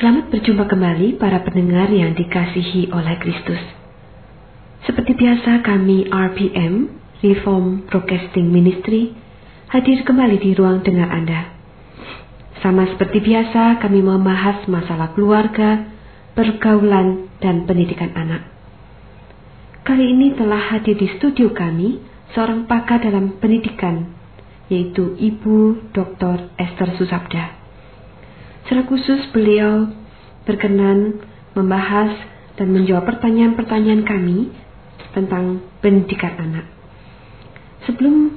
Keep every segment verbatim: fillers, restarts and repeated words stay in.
Selamat berjumpa kembali para pendengar yang dikasihi oleh Kristus. Seperti biasa kami R P M, Reform Broadcasting Ministry, hadir kembali di ruang dengar Anda. Sama seperti biasa kami membahas masalah keluarga, pergaulan, dan pendidikan anak. Kali ini telah hadir di studio kami seorang pakar dalam pendidikan, yaitu Ibu Doktor Esther Susabda. Secara khusus beliau berkenan membahas dan menjawab pertanyaan-pertanyaan kami tentang pendidikan anak. Sebelum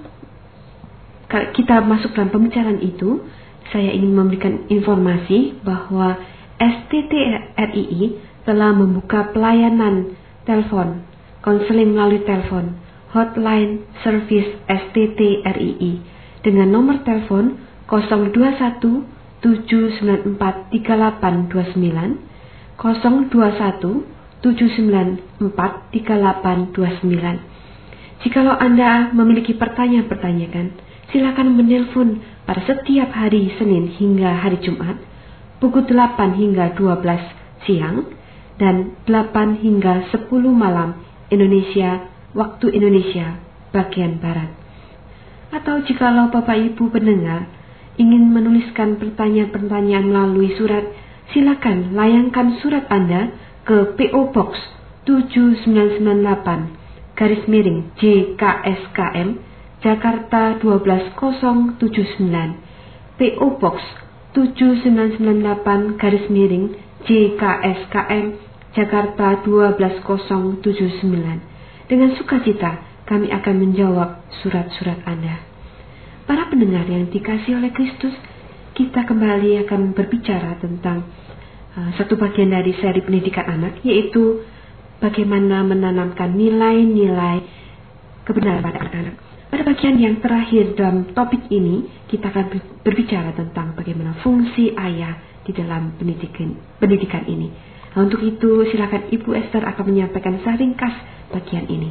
kita masuk dalam pembicaraan itu, saya ingin memberikan informasi bahwa S T T R I I telah membuka pelayanan telepon, konseling melalui telepon, hotline service S T T R I I dengan nomor telepon nol dua satu tujuh sembilan empat tiga delapan dua sembilan, nol dua satu tujuh sembilan empat tiga delapan dua sembilan. Jikalau Anda memiliki pertanyaan-pertanyaan, silakan menelpon pada setiap hari Senin hingga hari Jumat, pukul delapan hingga dua belas siang dan delapan hingga sepuluh malam Indonesia, waktu Indonesia bagian Barat. Atau jikalau Bapak Ibu pendengar ingin menuliskan pertanyaan-pertanyaan melalui surat, silakan layangkan surat Anda ke P O Box tujuh sembilan sembilan delapan garis miring J K S K M Jakarta dua belas nol tujuh sembilan, P O Box tujuh sembilan sembilan delapan garis miring J K S K M Jakarta dua belas nol tujuh sembilan. Dengan sukacita kami akan menjawab surat-surat Anda. Para pendengar yang dikasihi oleh Kristus, kita kembali akan berbicara tentang uh, satu bagian dari seri pendidikan anak, yaitu bagaimana menanamkan nilai-nilai kebenaran pada anak-anak. Pada bagian yang terakhir dalam topik ini, kita akan berbicara tentang bagaimana fungsi ayah di dalam pendidikan, pendidikan ini. Nah, untuk itu, silakan Ibu Esther akan menyampaikan secara ringkas bagian ini.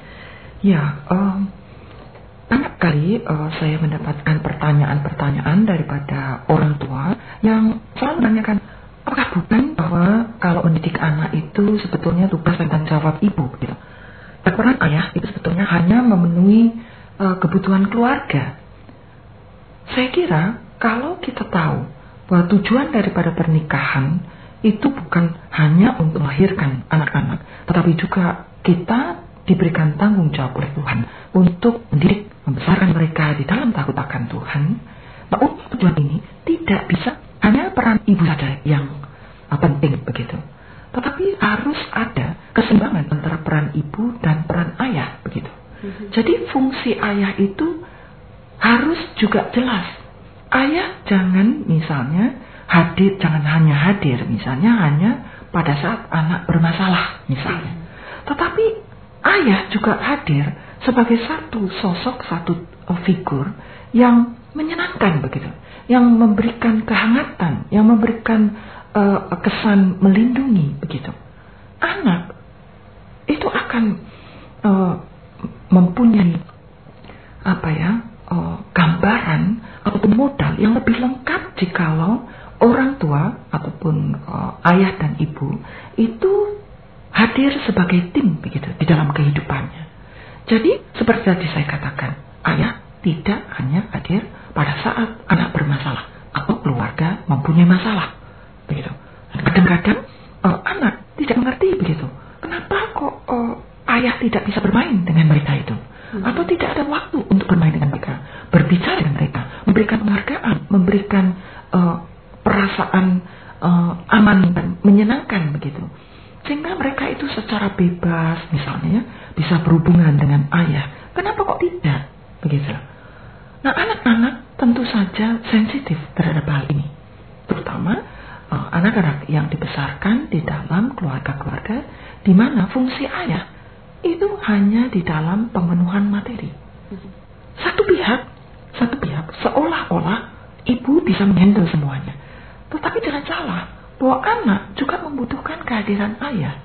Ya, um... banyak kali uh, saya mendapatkan pertanyaan-pertanyaan daripada orang tua yang selalu menanyakan, apakah bukan bahwa kalau mendidik anak itu sebetulnya tugas dan tanggung jawab ibu gitu. Dan peran ayah itu sebetulnya hanya memenuhi uh, kebutuhan keluarga. Saya kira kalau kita tahu bahwa tujuan daripada pernikahan itu bukan hanya untuk melahirkan anak-anak, tetapi juga kita diberikan tanggung jawab oleh Tuhan untuk mendidik, membesarkan mereka di dalam takut akan Tuhan. Nah, untuk tujuan ini tidak bisa hanya peran ibu saja yang penting begitu, tetapi harus ada keseimbangan antara peran ibu dan peran ayah begitu. Mm-hmm. Jadi fungsi ayah itu harus juga jelas. Ayah jangan misalnya hadir, jangan hanya hadir misalnya hanya pada saat anak bermasalah misalnya, mm-hmm. tetapi ayah juga hadir sebagai satu sosok, satu figur yang menyenangkan begitu, yang memberikan kehangatan, yang memberikan uh, kesan melindungi begitu. Anak itu akan uh, mempunyai apa ya uh, gambaran ataupun modal yang lebih lengkap jikalau orang tua ataupun uh, ayah dan ibu itu hadir sebagai tim begitu di dalam kehidupannya. Jadi seperti tadi saya katakan, ayah tidak hanya hadir pada saat anak bermasalah atau keluarga mempunyai masalah begitu. Kadang-kadang uh, anak tidak mengerti begitu. Kenapa kok uh, ayah tidak bisa bermain dengan mereka itu? Hmm. Atau tidak ada waktu untuk bermain dengan mereka, berbicara dengan mereka, memberikan penghargaan, memberikan uh, perasaan uh, aman dan menyenangkan begitu. Sehingga mereka itu secara bebas misalnya bisa berhubungan dengan ayah. Kenapa kok tidak? Begitu. Nah, anak-anak tentu saja sensitif terhadap hal ini. Terutama uh, anak-anak yang dibesarkan di dalam keluarga-keluarga di mana fungsi ayah itu hanya di dalam pemenuhan materi. Satu pihak, satu pihak seolah-olah ibu bisa menghandle semuanya. Tetapi jangan salah, bahwa anak juga membutuhkan kehadiran ayah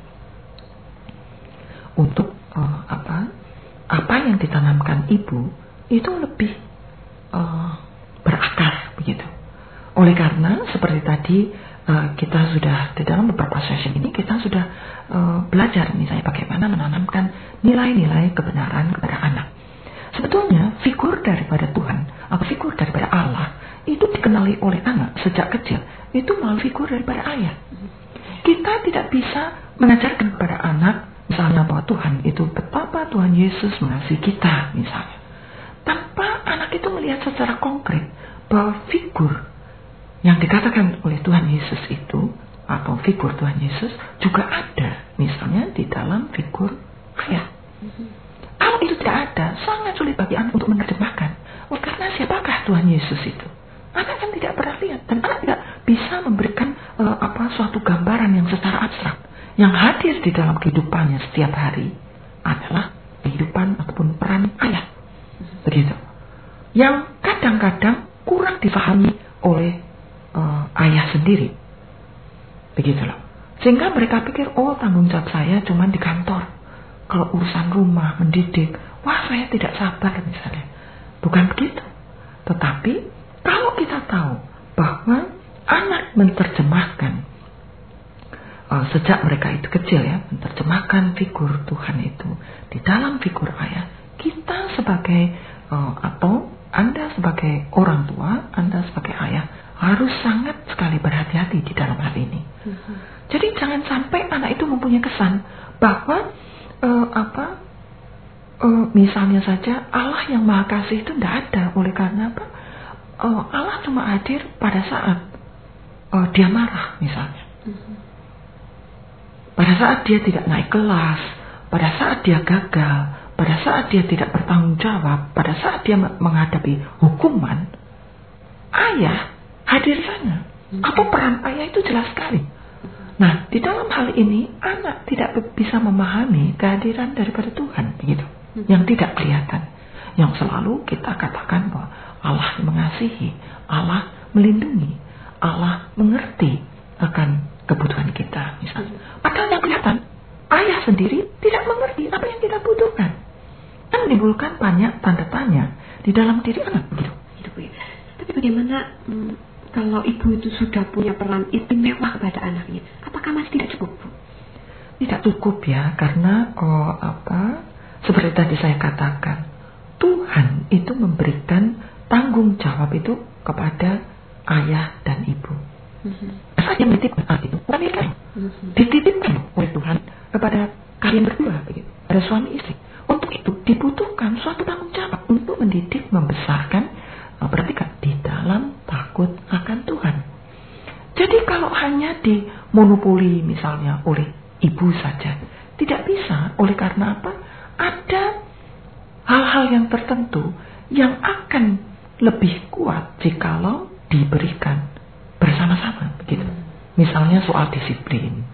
untuk uh, apa apa yang ditanamkan ibu itu lebih uh, berakar begitu. Oleh karena seperti tadi uh, kita sudah di dalam beberapa session ini kita sudah uh, belajar misalnya bagaimana menanamkan nilai-nilai kebenaran kepada anak. Sebetulnya figur daripada Tuhan atau figur daripada Allah itu dikenali oleh anak sejak kecil itu melalui figur daripada ayah. Kita tidak bisa mengajarkan kepada anak misalnya bahwa Tuhan itu betapa Tuhan Yesus mengasihi kita misalnya, tanpa anak itu melihat secara konkret bahwa figur yang dikatakan oleh Tuhan Yesus itu atau figur Tuhan Yesus juga ada misalnya di dalam figur ayah. Kalau itu tidak ada, sangat sulit bagi anak untuk menerjemahkan. Oh, karena siapakah Tuhan Yesus itu? Anak kan tidak pernah lihat dan anak tidak bisa memberikan uh, apa suatu gambaran yang secara abstrak. Yang hadir di dalam kehidupannya setiap hari adalah kehidupan ataupun peran ayah. Begitu. Yang kadang-kadang kurang difahami oleh uh, ayah sendiri. Begitu loh. Sehingga mereka pikir, oh tanggung jawab saya cuma di kantor. Kalau urusan rumah, mendidik, wah saya tidak sabar misalnya. Bukan begitu. Tetapi kalau kita tahu bahwa anak menerjemahkan Uh, sejak mereka itu kecil ya, menerjemahkan figur Tuhan itu di dalam figur ayah, kita sebagai uh, atau Anda sebagai orang tua, Anda sebagai ayah harus sangat sekali berhati-hati di dalam hal ini. Mm-hmm. Jadi jangan sampai anak itu mempunyai kesan bahwa uh, apa uh, misalnya saja Allah yang Maha Kasih itu tidak ada, oleh karena apa? Uh, Allah cuma hadir pada saat uh, dia marah misalnya. Mm-hmm. Pada saat dia tidak naik kelas, pada saat dia gagal, pada saat dia tidak bertanggung jawab, pada saat dia menghadapi hukuman, ayah hadir sana. Atau peran ayah itu jelas sekali. Nah, di dalam hal ini, anak tidak bisa memahami kehadiran daripada Tuhan, begitu, yang tidak kelihatan. Yang selalu kita katakan bahwa Allah mengasihi, Allah melindungi, Allah mengerti akan kebutuhan kita misalnya. Padahal yang kelihatan ayah sendiri tidak mengerti apa yang kita butuhkan. Dan menimbulkan banyak tanda tanya di dalam diri anak begitu. Tapi bagaimana hmm, kalau ibu itu sudah punya peran istimewa kepada anaknya? Apakah masih tidak cukup, Bu? Tidak cukup ya, karena oh, apa? Seperti tadi saya katakan, Tuhan itu memberikan tanggung jawab itu kepada ayah dan ibu. Mm-hmm. Saat dia menitipkan anak itu, bukan milik kamu. Mm-hmm. Dititipkan oleh Tuhan kepada kalian berdua, begitu, ada suami istri. Untuk itu dibutuhkan suatu tanggung jawab untuk mendidik, membesarkan, perhatikan, di dalam takut akan Tuhan. Jadi kalau hanya dimonopoli misalnya oleh ibu saja, tidak bisa. Oleh karena apa? Ada hal-hal yang tertentu yang akan lebih kuat jikalau diberikan bersama-sama, begitu. Misalnya soal disiplin,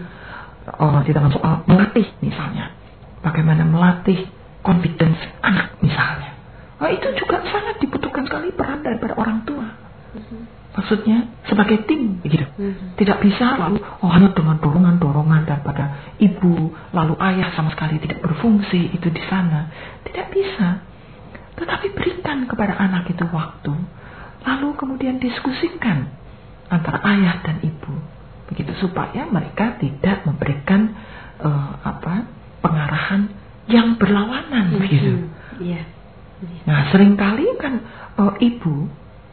oh, di dalam soal melatih misalnya, bagaimana melatih confidence anak misalnya. Oh, itu juga sangat dibutuhkan sekali peran daripada orang tua. Maksudnya sebagai tim, begitu. Tidak bisa lalu oh hanya dengan dorongan-dorongan daripada ibu, lalu ayah sama sekali tidak berfungsi itu di sana. Tidak bisa. Tetapi berikan kepada anak itu waktu, lalu kemudian diskusikan antara ayah dan ibu, begitu, supaya mereka tidak memberikan uh, apa pengarahan yang berlawanan, mm-hmm. begitu. Yeah. Yeah. Nah, seringkali kan uh, ibu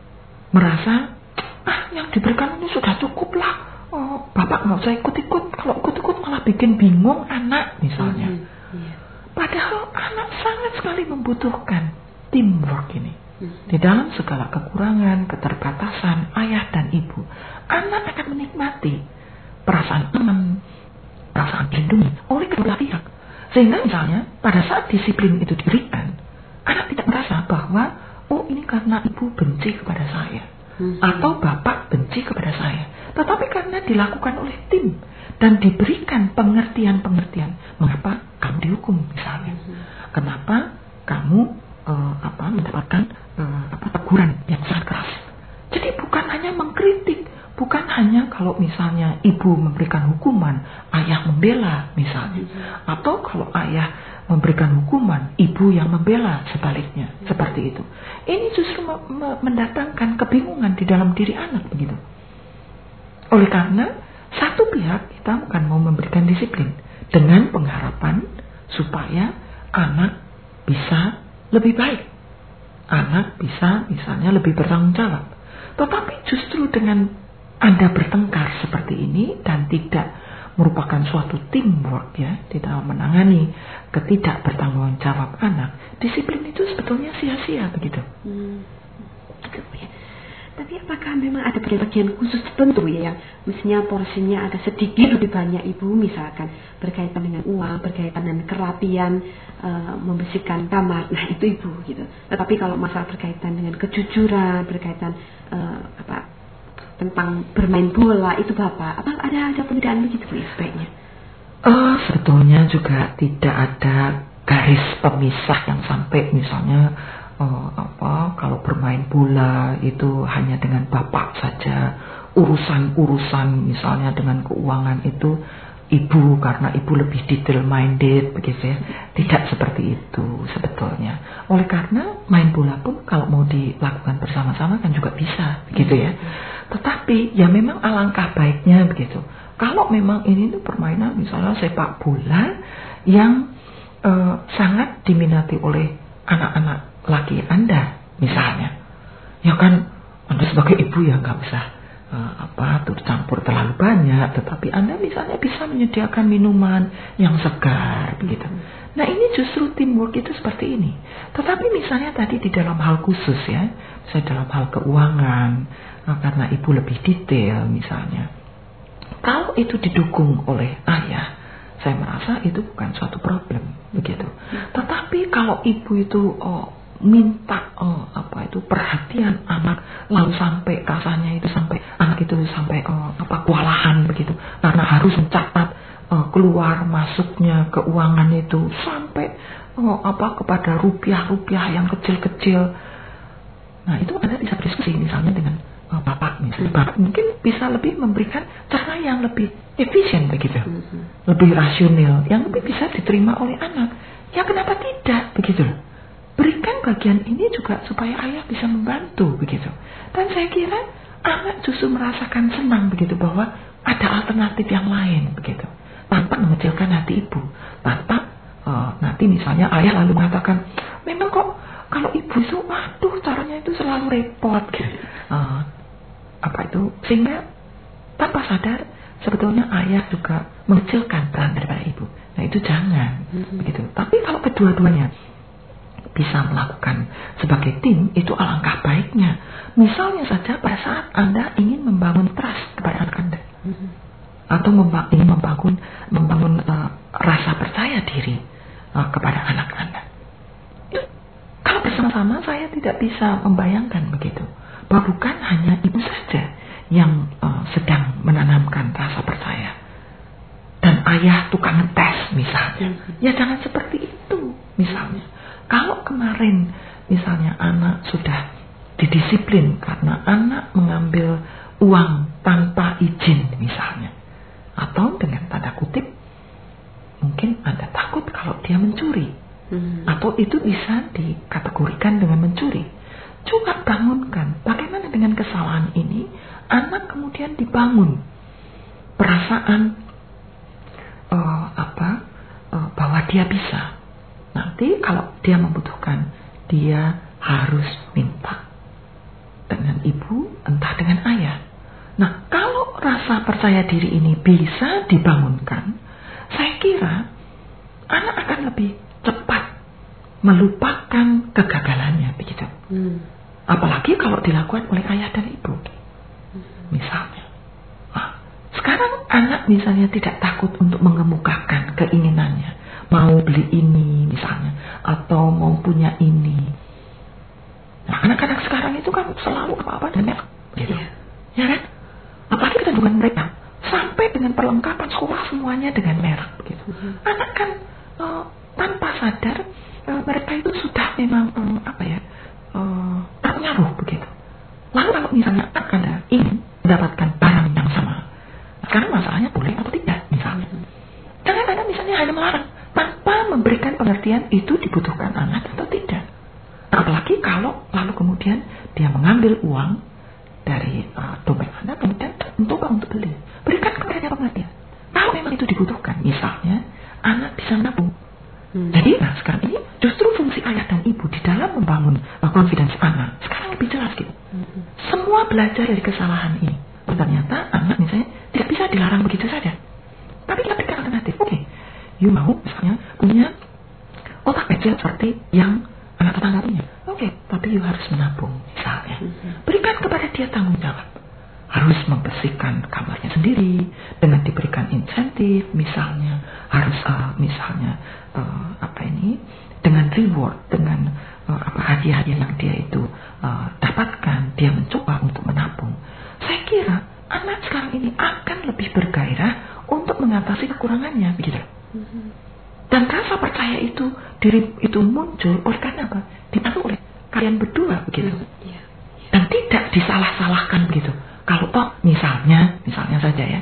merasa ah yang diberikan ini sudah cukup lah, oh, bapak nggak usah ikut-ikut, kalau ikut-ikut malah bikin bingung anak misalnya. Mm-hmm. Yeah. Padahal anak sangat sekali membutuhkan teamwork ini. Di dalam segala kekurangan, keterbatasan ayah dan ibu, anak akan menikmati perasaan aman, perasaan dilindungi oleh kedua pihak. Sehingga misalnya pada saat disiplin itu diberikan, anak tidak merasa bahwa oh ini karena ibu benci kepada saya, hmm. atau bapak benci kepada saya. Tetapi karena dilakukan oleh tim dan diberikan pengertian-pengertian, mengapa kamu dihukum misalnya, hmm. kenapa kamu Uh, apa mendapatkan uh, apa teguran yang sangat keras. Jadi bukan hanya mengkritik, bukan hanya kalau misalnya ibu memberikan hukuman, ayah membela misalnya, mm-hmm. atau kalau ayah memberikan hukuman, ibu yang membela sebaliknya, mm-hmm. seperti itu. Ini justru me- me- mendatangkan kebingungan di dalam diri anak begitu. Oleh karena satu pihak kita bukan mau memberikan disiplin dengan pengharapan supaya anak bisa lebih baik, anak bisa misalnya lebih bertanggung jawab. Tetapi justru dengan Anda bertengkar seperti ini dan tidak merupakan suatu teamwork ya, tidak menangani ketidakbertanggung jawab anak, disiplin itu sebetulnya sia-sia begitu. Hmm. Tapi apakah memang ada bagian khusus tertentu ya yang mestinya porsinya agak sedikit lebih banyak ibu, misalkan berkaitan dengan uang, berkaitan dengan kerapian, uh, membersihkan kamar, nah itu ibu gitu. Tetapi kalau masalah berkaitan dengan kejujuran, berkaitan uh, apa tentang bermain bola itu bapak, apa ada ada perbedaan begitu ya sebaiknya? Oh, sebetulnya juga tidak ada garis pemisah yang sampai misalnya Oh, apa kalau bermain bola itu hanya dengan bapak saja, urusan-urusan misalnya dengan keuangan itu ibu karena ibu lebih detail minded begitu ya. Tidak seperti itu sebetulnya. Oleh karena main bola pun kalau mau dilakukan bersama-sama kan juga bisa begitu ya. Tetapi ya memang alangkah baiknya begitu. Kalau memang ini tuh permainan misalnya sepak bola yang uh, sangat diminati oleh anak-anak laki Anda misalnya, ya kan Anda sebagai ibu ya nggak usah uh, apa tuh campur terlalu banyak, tetapi Anda misalnya bisa menyediakan minuman yang segar begitu. Nah ini justru teamwork itu seperti ini. Tetapi misalnya tadi di dalam hal khusus ya, misalnya dalam hal keuangan, uh, karena ibu lebih detail misalnya, kalau itu didukung oleh ayah, saya merasa itu bukan suatu problem begitu. Tetapi kalau ibu itu oh, minta oh, apa itu perhatian anak, lalu sampai kasarnya itu sampai anak itu sampai oh, apa kewalahan begitu karena harus mencatat oh, keluar masuknya keuangan itu sampai oh, apa kepada rupiah-rupiah yang kecil-kecil. Nah itu Anda bisa berdiskusi misalnya dengan oh, bapak misalnya, bapak mungkin bisa lebih memberikan cara yang lebih efisien begitu, lebih rasional, yang lebih bisa diterima oleh anak. Ya kenapa tidak begitu? Berikan bagian ini juga supaya ayah bisa membantu begitu. Dan saya kira anak justru merasakan senang begitu bahwa ada alternatif yang lain begitu. Tanpa mengecilkan hati ibu. Tanpa uh, nanti misalnya ayah lalu mengatakan, memang kok kalau ibu itu, waduh caranya itu selalu repot gitu. Uh, apa itu? Sehingga tanpa sadar sebetulnya ayah juga mengecilkan peran daripada ibu. Nah itu jangan begitu. Tapi kalau kedua-duanya bisa melakukan sebagai tim, itu alangkah baiknya. Misalnya saja pada saat Anda ingin membangun trust kepada anak Anda, mm-hmm. atau memba- ingin membangun membangun uh, rasa percaya diri uh, kepada anak Anda. Ya, kalau bersama-sama saya tidak bisa membayangkan begitu, bahwa bukan hanya ibu saja yang uh, sedang menanamkan rasa percaya dan ayah tukang ngetes misalnya. Mm-hmm. Ya jangan seperti itu misalnya. Kalau kemarin misalnya anak sudah didisiplin karena anak mengambil uang tanpa izin misalnya, atau dengan tanda kutip mungkin Anda takut kalau dia mencuri, hmm. atau itu bisa dikategorikan dengan mencuri, coba bangunkan bagaimana dengan kesalahan ini anak kemudian dibangun perasaan uh, apa uh, bahwa dia bisa. Nanti kalau dia membutuhkan, dia harus minta dengan ibu, entah dengan ayah. Nah, kalau rasa percaya diri ini bisa dibangunkan, saya kira anak akan lebih cepat melupakan kegagalannya, begitu. Hmm. Apalagi kalau dilakukan oleh ayah dan ibu, misalnya. Nah, sekarang anak misalnya tidak takut untuk mengemukakan keinginannya. Mau beli ini misalnya, atau mau punya ini. Nah, anak-anak sekarang itu kan selalu apa-apa dan merek, gitu. Yeah. Ya kan? Apalagi kecenderungan mereka sampai dengan perlengkapan sekolah semuanya dengan merek, begitu. Mm-hmm. Anak kan uh, tanpa sadar uh, mereka itu sudah memang um, apa ya uh, terpengaruh begitu. Lalu kalau misalnya Anda ingin mendapatkan barang yang sama, sekarang masalahnya boleh atau tidak misalnya. Jangan Anda misalnya hanya melarang tanpa memberikan pengertian itu dibutuhkan anak atau tidak. Apalagi kalau lalu kemudian dia mengambil uang dari uh, dompet Anda kemudian mencoba untuk beli. dibutuhkan. Misalnya anak bisa menabung. Hmm. Jadi nah sekarang ini justru fungsi ayah dan ibu di dalam membangun uh, confidence anak sekarang lebih jelas gitu. Hmm. Semua belajar dari kesalahan ini. Ternyata anak misalnya tidak bisa dilarang begitu saja. Tapi kita berikan alternatif. Oke, okay. You mau misalnya punya otak kecil seperti yang anak tetangga punya. Oke, okay. Tapi you harus menabung misalnya. Hmm. Berikan kepada dia tanggung jawab. Harus membersihkan kamarnya sendiri dengan diberikan insentif, misalnya harus uh, misalnya uh, apa ini dengan reward, dengan uh, apa hadiah-hadiah yang dia itu uh, dapatkan, dia mencoba untuk menabung. Saya kira anak sekarang ini akan lebih bergairah untuk mengatasi kekurangannya, begitu. Mm-hmm. Dan rasa percaya itu diri itu muncul oleh karena apa? Dibantu oleh kalian berdua, begitu. Mm-hmm. Yeah. Dan tidak disalah-salahkan begitu. Kalau toh misalnya, misalnya saja ya,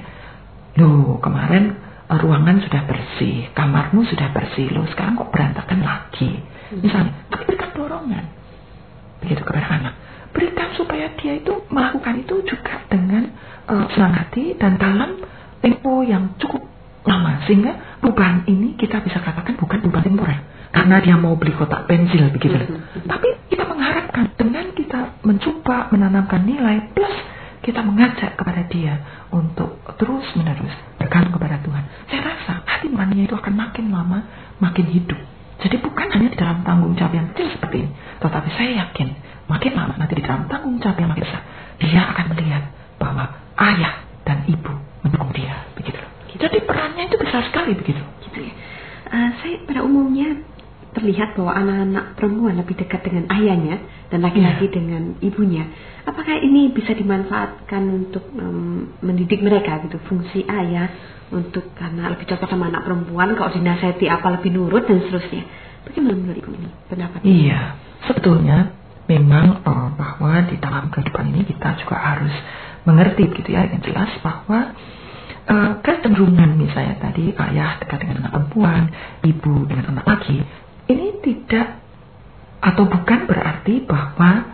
loh kemarin uh, ruangan sudah bersih, kamarmu sudah bersih, loh sekarang kok berantakan lagi. Misalnya, tapi berikan dorongan, begitu kepada anak. Berikan supaya dia itu melakukan itu juga dengan uh, senang hati dan dalam tempo yang cukup lama. Sehingga perubahan ini kita bisa katakan bukan perubahan temporer. Karena dia mau beli kotak pensil, begitu. Tapi kita mengharapkan dengan kita mencoba menanamkan nilai plus kita mengajak kepada dia untuk terus menerus bergantung kepada Tuhan. Saya rasa hati nuraninya itu akan makin lama makin hidup. Jadi bukan hanya di dalam tanggung jawab yang kecil seperti ini, tetapi saya yakin makin lama nanti di dalam tanggung jawab yang makin besar, dia akan melihat bahwa ayah dan ibu mendukung dia, begitu. Jadi perannya itu besar sekali, begitu. Gitu ya. Uh, saya pada umumnya terlihat bahwa anak-anak perempuan lebih dekat dengan ayahnya dan laki-laki yeah. dengan ibunya. Apakah ini bisa dimanfaatkan untuk um, mendidik mereka gitu, fungsi ayah untuk karena lebih cocok sama anak perempuan, kalau dinasihati apa lebih nurut dan seterusnya. Bagaimana menurut ibu ini pendapatnya? Iya, sebetulnya memang uh, bahwa di dalam kehidupan ini kita juga harus mengerti gitu ya, yang jelas bahwa uh, kecenderungan misalnya tadi ayah dekat dengan anak perempuan, ibu dengan anak laki, ini tidak atau bukan berarti bahwa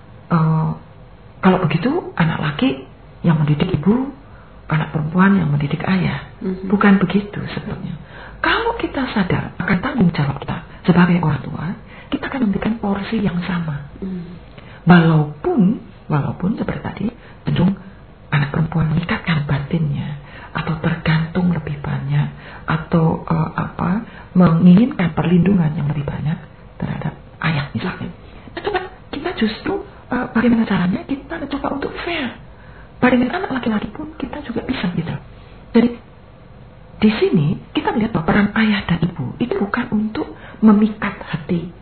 uh, kalau begitu anak laki yang mendidik ibu, anak perempuan yang mendidik ayah. Mm-hmm. Bukan begitu sebetulnya. Kalau kita sadar akan tanggung jawab kita sebagai orang tua, kita akan memberikan porsi yang sama. Mm. Walaupun, walaupun seperti tadi, cenderung anak perempuan mengikatkan batinnya, atau tergantung lebih banyak, atau uh, apa menginginkan perlindungan yang lebih banyak terhadap ayah misalnya. Nah, coba kita justru uh, bagaimana caranya kita coba untuk fair. Pada dengan anak laki-laki pun kita juga bisa gitu. Jadi di sini kita melihat bahwa peran ayah dan ibu itu bukan untuk memikat hati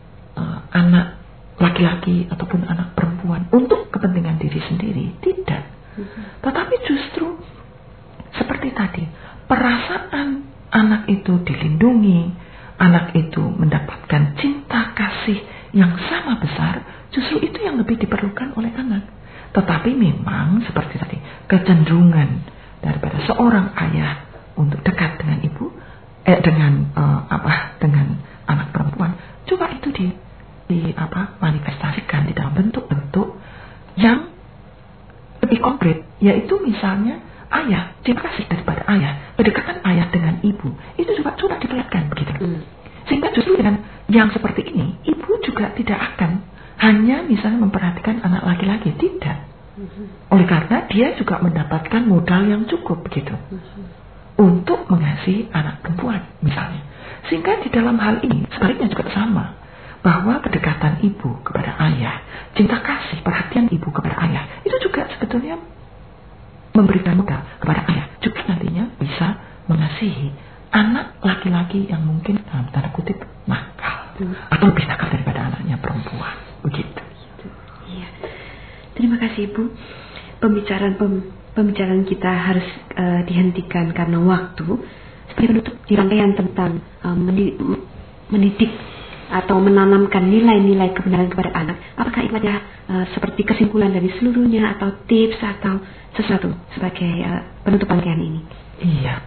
uh, anak laki-laki ataupun anak perempuan untuk kepentingan diri sendiri, tidak. Tetapi justru seperti tadi, perasaan anak itu dilindungi, anak itu mendapatkan cinta kasih yang sama besar, justru itu yang lebih diperlukan oleh anak. Tetapi memang seperti tadi, kecenderungan daripada seorang ayah untuk dekat dengan ibu, eh dengan uh, apa, dengan anak perempuan, coba itu di, di apa manifestasikan di dalam bentuk-bentuk yang lebih konkret, yaitu misalnya ayah, cinta kasih daripada ayah, kedekatan ayah dengan ibu, itu juga sudah diperlihatkan begitu. Hmm. Sehingga justru dengan yang seperti ini, ibu juga tidak akan hanya misalnya memperhatikan anak laki-laki, tidak. Hmm. Oleh karena dia juga mendapatkan modal yang cukup begitu. Hmm. Untuk mengasihi anak perempuan misalnya. Sehingga di dalam hal ini sebaliknya juga sama, bahwa kedekatan ibu kepada ayah, cinta kasih, perhatian ibu kepada ayah, itu juga sebetulnya memberikan modal kepada ayah, juga nantinya bisa mengasihi anak laki-laki yang mungkin dalam tanda kutip nakal, hmm. atau lebih nakal daripada anaknya perempuan, begitu. Iya. Terima kasih Ibu. Pembicaraan pem, pembicaraan kita harus uh, dihentikan karena waktu. Sebagai penutup di rangkaian tentang uh, mendidik atau menanamkan nilai-nilai kebenaran kepada anak, apakah itu ada uh, seperti kesimpulan dari seluruhnya atau tips atau sesuatu sebagai uh, penutup rangkaian ini? Iya,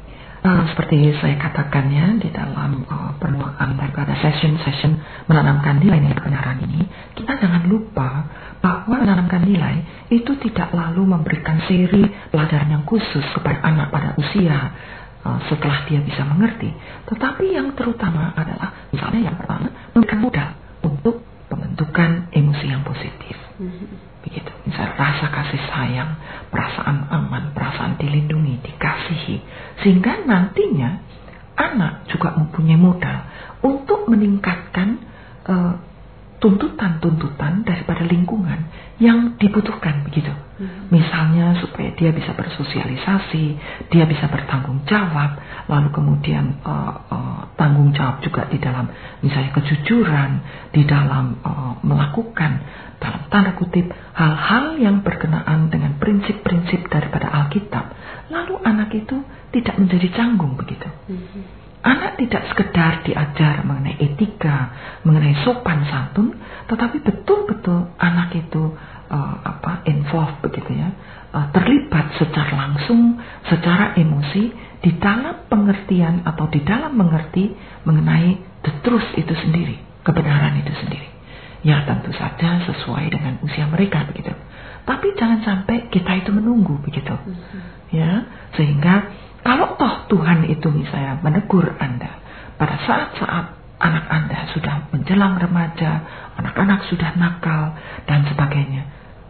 uh, seperti saya katakannya di dalam uh, penuaan daripada session-session menanamkan nilai-nilai kebenaran ini, kita jangan lupa bahwa menanamkan nilai itu tidak lalu memberikan seri pelajaran yang khusus kepada anak pada usia uh, setelah dia bisa mengerti. Tetapi yang terutama adalah misalnya yang pertama memberikan modal untuk pembentukan emosi yang positif. Begitu, misalnya rasa kasih sayang, perasaan aman, perasaan dilindungi, dikasihi, sehingga nantinya anak juga mempunyai modal untuk meningkatkan uh, tuntutan-tuntutan daripada lingkungan yang dibutuhkan begitu. Hmm. Misalnya supaya dia bisa bersosialisasi, dia bisa bertanggung jawab, lalu kemudian uh, uh, tanggung jawab juga di dalam misalnya kejujuran, di dalam uh, melakukan dalam tanda kutip hal-hal yang berkenaan dengan prinsip-prinsip daripada Alkitab. Lalu anak itu tidak menjadi canggung begitu. Hmm. Anak tidak sekedar diajar mengenai etika, mengenai sopan santun, tetapi betul-betul anak itu uh, apa involved begitu ya, uh, terlibat secara langsung, secara emosi di dalam pengertian atau di dalam mengerti mengenai the truth itu sendiri, kebenaran itu sendiri. Ya tentu saja sesuai dengan usia mereka begitu. Tapi jangan sampai kita itu menunggu begitu, ya sehingga kalau toh Tuhan itu misalnya menegur Anda pada saat-saat anak Anda sudah menjelang remaja, anak-anak sudah nakal dan sebagainya,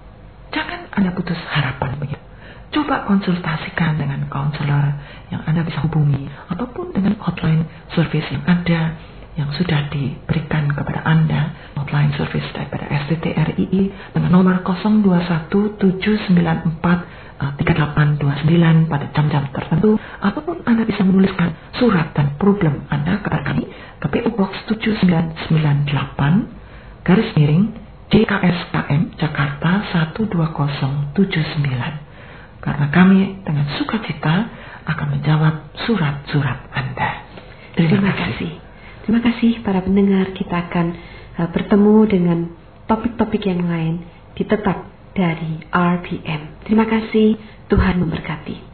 jangan Anda putus harapan begitu. Coba konsultasikan dengan konselor yang Anda bisa hubungi ataupun dengan hotline service yang ada yang sudah diberikan kepada Anda, hotline service daripada S T T R I I dengan nomor nol dua satu tujuh sembilan empat tiga delapan dua sembilan pada jam-jam tertentu, ataupun Anda bisa menuliskan surat dan problem Anda kepada kami ke P O Box tujuh sembilan sembilan delapan garis miring J K S K M Jakarta satu dua nol tujuh sembilan. Karena kami dengan sukacita akan menjawab surat-surat Anda. Terima, Terima kasih. kasih. Terima kasih para pendengar. Kita akan uh, bertemu dengan topik-topik yang lain di Tetap dari R P M. Terima kasih, Tuhan memberkati.